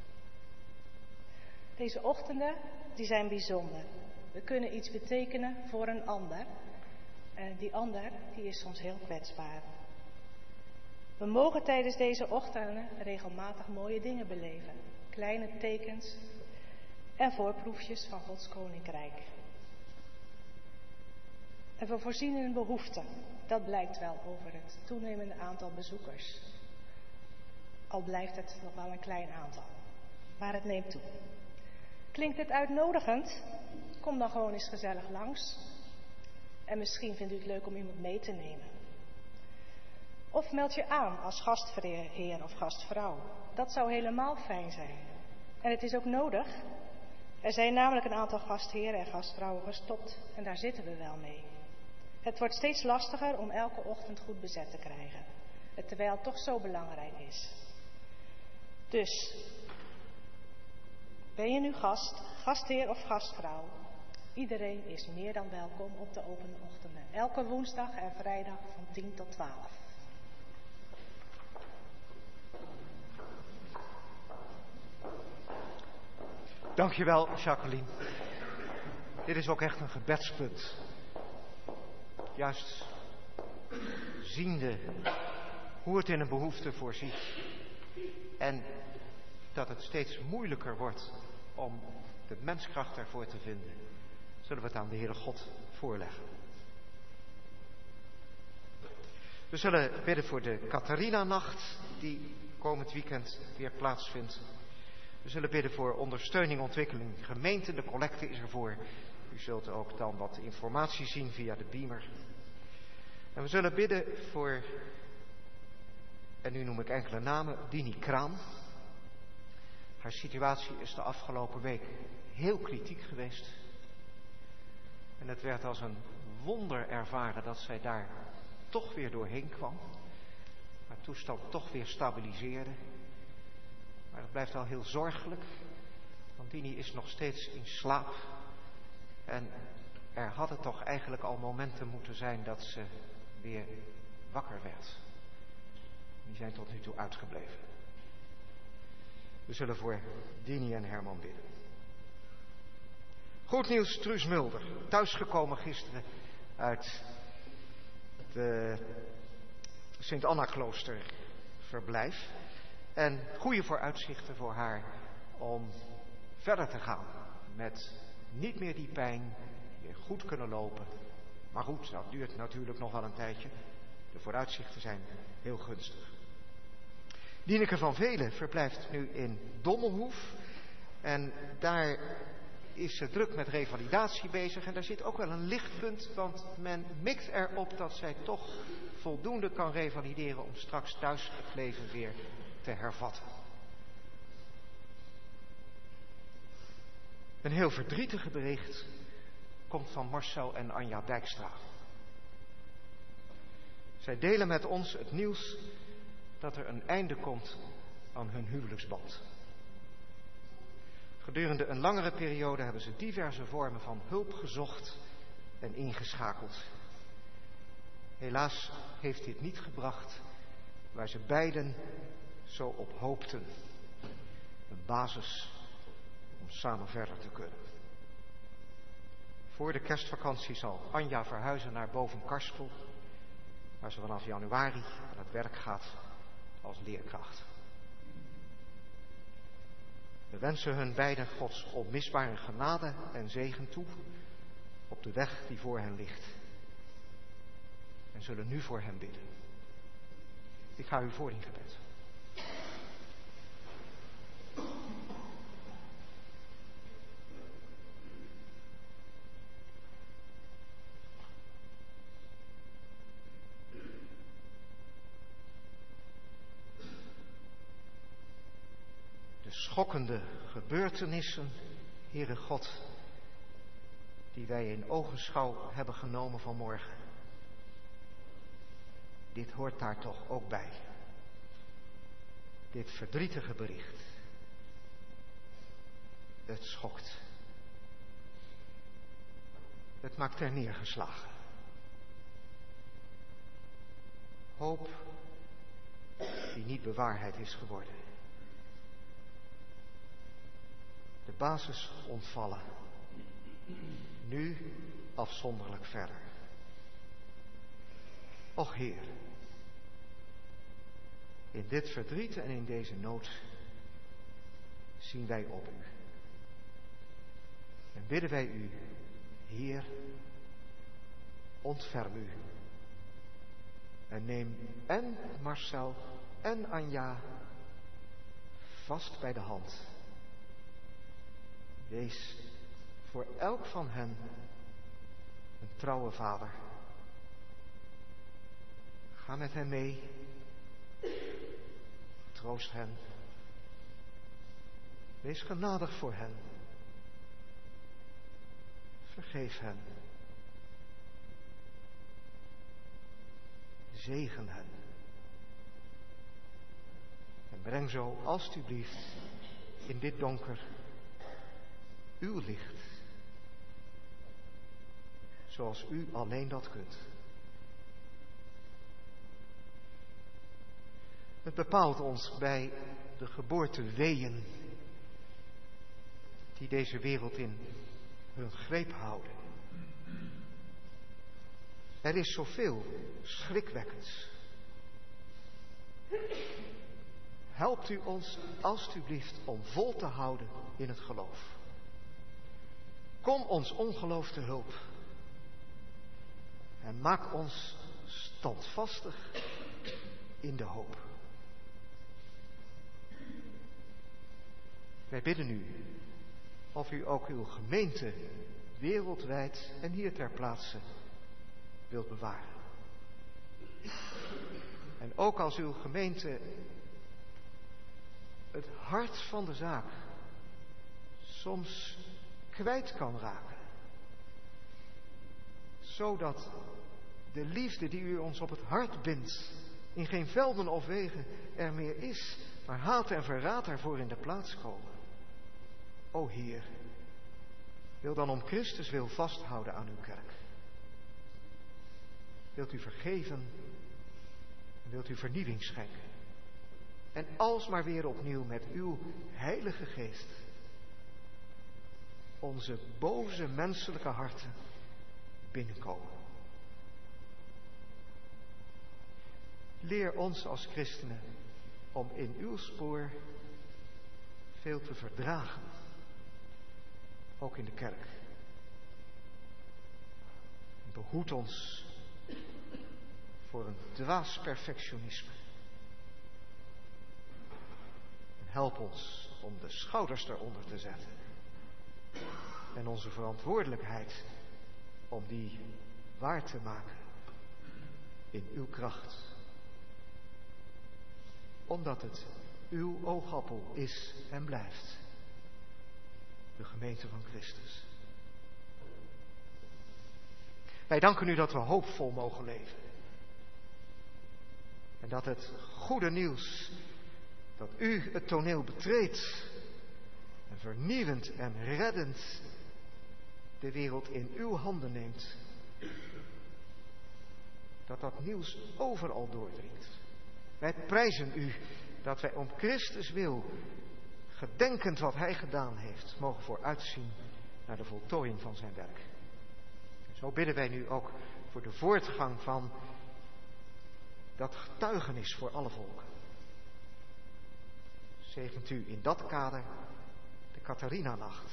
Deze ochtenden, die zijn bijzonder. We kunnen iets betekenen voor een ander. En die ander, die is soms heel kwetsbaar. We mogen tijdens deze ochtenden regelmatig mooie dingen beleven. Kleine tekens en voorproefjes van Gods Koninkrijk. En we voorzien in een behoefte. Dat blijkt wel over het toenemende aantal bezoekers. Al blijft het nog wel een klein aantal. Maar het neemt toe. Klinkt het uitnodigend? Kom dan gewoon eens gezellig langs. En misschien vindt u het leuk om iemand mee te nemen. Of meld je aan als gastheer of gastvrouw. Dat zou helemaal fijn zijn. En het is ook nodig. Er zijn namelijk een aantal gastheren en gastvrouwen gestopt. En daar zitten we wel mee. Het wordt steeds lastiger om elke ochtend goed bezet te krijgen. Terwijl het toch zo belangrijk is. Dus, ben je nu gast, gastheer of gastvrouw? Iedereen is meer dan welkom op de opene ochtenden. Elke woensdag en vrijdag van tien tot twaalf. Dankjewel, Jacqueline. Dit is ook echt een gebedspunt. Juist ziende hoe het in een behoefte voorziet. En dat het steeds moeilijker wordt om de menskracht ervoor te vinden, zullen we het aan de Heere God voorleggen. We zullen bidden voor de Catharina-nacht die komend weekend weer plaatsvindt. We zullen bidden voor ondersteuning, ontwikkeling, gemeente. De collecte is ervoor. U zult ook dan wat informatie zien via de beamer. En we zullen bidden voor, en nu noem ik enkele namen, Dini Kraan. Haar situatie is de afgelopen week heel kritiek geweest. En het werd als een wonder ervaren dat zij daar toch weer doorheen kwam. Haar toestand toch weer stabiliseerde. Maar het blijft wel heel zorgelijk, want Dini is nog steeds in slaap. En er hadden toch eigenlijk al momenten moeten zijn dat ze weer wakker werd. Die zijn tot nu toe uitgebleven. We zullen voor Dini en Herman bidden. Goed nieuws, Truus Mulder. Thuisgekomen gisteren uit de Sint-Anna-klooster verblijf. En goede vooruitzichten voor haar om verder te gaan. Met niet meer die pijn, weer goed kunnen lopen. Maar goed, dat duurt natuurlijk nog wel een tijdje. De vooruitzichten zijn heel gunstig. Dieneke van Velen verblijft nu in Dommelhoef. En daar is ze druk met revalidatie bezig. En daar zit ook wel een lichtpunt, want men mikt erop dat zij toch voldoende kan revalideren om straks thuis het leven weer te hervatten. Een heel verdrietige bericht komt van Marcel en Anja Dijkstra. Zij delen met ons het nieuws dat er een einde komt aan hun huwelijksband. Gedurende een langere periode hebben ze diverse vormen van hulp gezocht en ingeschakeld. Helaas heeft dit niet gebracht waar ze beiden zo op hoopten. Een basis om samen verder te kunnen. Voor de kerstvakantie zal Anja verhuizen naar Bovenkarspel, waar ze vanaf januari aan het werk gaat als leerkracht. We wensen hun beiden Gods onmisbare genade en zegen toe op de weg die voor hen ligt. En zullen nu voor hen bidden. Ik ga u voor in gebed. De schokkende gebeurtenissen, Heere God, die wij in ogenschouw hebben genomen vanmorgen. Dit hoort daar toch ook bij. Dit verdrietige bericht. Het schokt. Het maakt ter neergeslagen. Hoop die niet bewaarheid is geworden. De basis ontvallen. Nu afzonderlijk verder. Och Heer, in dit verdriet en in deze nood zien wij op u. En bidden wij u, Heer, ontferm u. En neem en Marcel en Anja vast bij de hand. Wees voor elk van hen een trouwe vader. Ga met hen mee. Troost hen. Wees genadig voor hen. Vergeef hen. Zegen hen. En breng zo alstublieft in dit donker uw licht. Zoals u alleen dat kunt. Het bepaalt ons bij de geboorteweeën die deze wereld in hun greep houden. Er is zoveel schrikwekkends. Helpt u ons alstublieft om vol te houden in het geloof. Kom ons ongeloof te hulp. En maak ons standvastig in de hoop. Wij bidden u of u ook uw gemeente wereldwijd en hier ter plaatse wilt bewaren. En ook als uw gemeente het hart van de zaak soms kwijt kan raken. Zodat de liefde die u ons op het hart bindt in geen velden of wegen er meer is, maar haat en verraad ervoor in de plaats komen. O Heer, wil dan om Christus wil vasthouden aan uw kerk. Wilt u vergeven en wilt u vernieuwing schenken. En alsmaar weer opnieuw met uw heilige geest onze boze menselijke harten binnenkomen. Leer ons als christenen om in uw spoor veel te verdragen. Ook in de kerk. Behoed ons voor een dwaas perfectionisme. En help ons om de schouders eronder te zetten. En onze verantwoordelijkheid om die waar te maken in uw kracht. Omdat het uw oogappel is en blijft. De gemeente van Christus. Wij danken u dat we hoopvol mogen leven. En dat het goede nieuws dat u het toneel betreedt en vernieuwend en reddend de wereld in uw handen neemt, dat dat nieuws overal doordringt. Wij prijzen u dat wij om Christus wil, gedenkend wat hij gedaan heeft, mogen vooruitzien naar de voltooiing van zijn werk. En zo bidden wij nu ook voor de voortgang van dat getuigenis voor alle volken. Zegent u in dat kader de Catharina-nacht.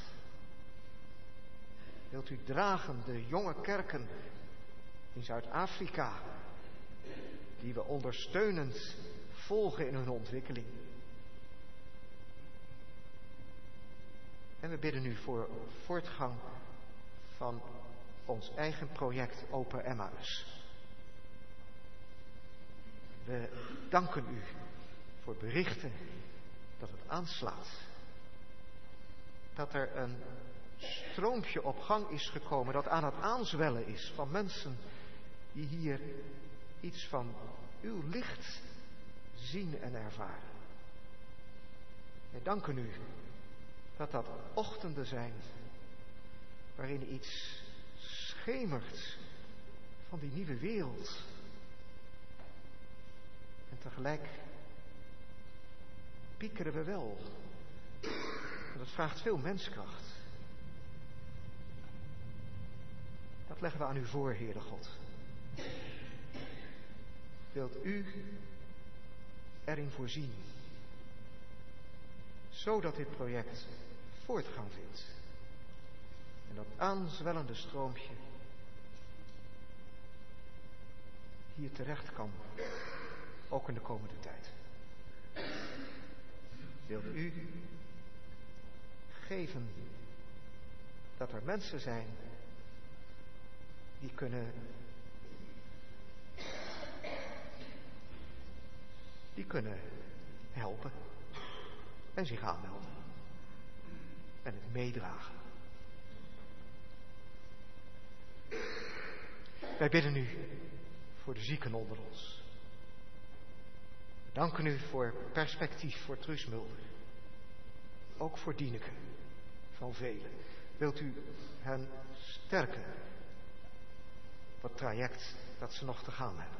Wilt u dragen de jonge kerken in Zuid-Afrika, die we ondersteunend volgen in hun ontwikkeling. En we bidden nu voor voortgang van ons eigen project Open Emmaus. We danken u voor berichten dat het aanslaat. Dat er een stroompje op gang is gekomen, dat aan het aanzwellen is van mensen die hier iets van uw licht zien en ervaren. Wij danken u dat dat ochtenden zijn waarin iets schemert van die nieuwe wereld. En tegelijk piekeren we wel. En dat vraagt veel menskracht. Dat leggen we aan u voor, Heere God. Wilt u erin voorzien, zodat dit project voortgang vindt. En dat aanzwellende stroompje hier terecht kan, ook in de komende tijd. Wilt u geven dat er mensen zijn die kunnen die kunnen helpen en zich aanmelden en het meedragen. Wij bidden u voor de zieken onder ons. We danken u voor perspectief voor Truus Mulder. Ook voor Dieneke van velen. Wilt u hen sterken op het traject dat ze nog te gaan hebben.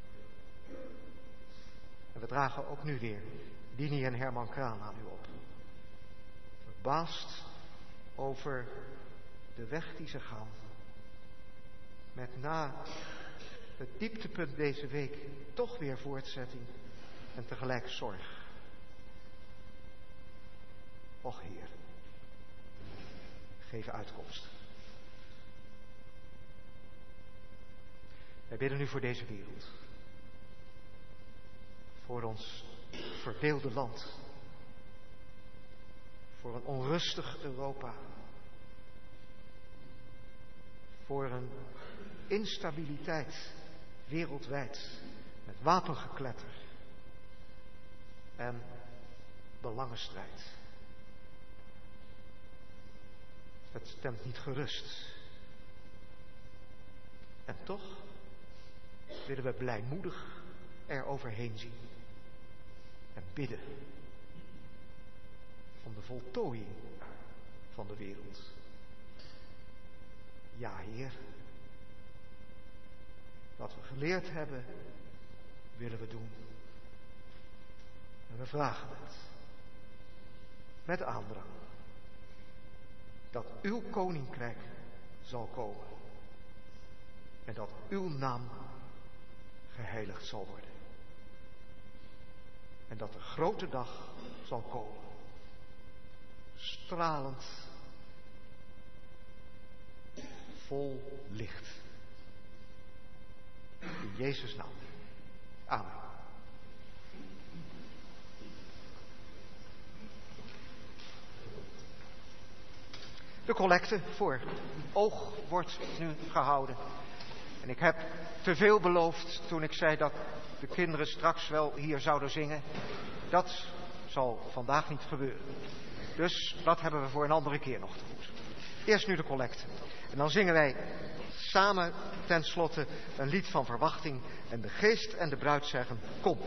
En we dragen ook nu weer Dini en Herman Kraan aan u op. Verbaasd over de weg die ze gaan. Met na het dieptepunt deze week toch weer voortzetting en tegelijk zorg. Och Heer, geef uitkomst. Wij bidden u voor deze wereld. Voor ons verdeelde land. Voor een onrustig Europa. Voor een instabiliteit wereldwijd. Met wapengekletter. En belangenstrijd. Het stemt niet gerust. En toch willen we blijmoedig er overheen zien. En bidden om de voltooiing van de wereld. Ja, Heer. Wat we geleerd hebben, willen we doen. En we vragen het. Met aandrang. Dat uw koninkrijk zal komen. En dat uw naam geheiligd zal worden. En dat de grote dag zal komen. Stralend. Vol licht. In Jezus' naam. Amen. De collecte voor oog wordt nu gehouden. En ik heb te veel beloofd toen ik zei dat de kinderen straks wel hier zouden zingen. Dat zal vandaag niet gebeuren. Dus dat hebben we voor een andere keer nog te goed. Eerst nu de collecte. En dan zingen wij samen tenslotte een lied van verwachting. En de geest en de bruid zeggen, kom.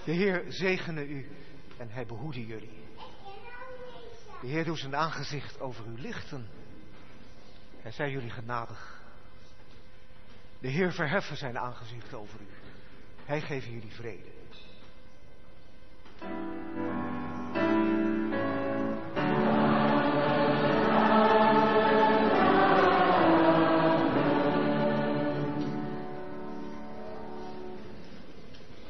De Heer zegene u en hij behoede jullie. De Heer doet zijn aangezicht over u lichten. Hij zij jullie genadig. De Heer verheffen zijn aangezicht over u. Hij geeft jullie vrede.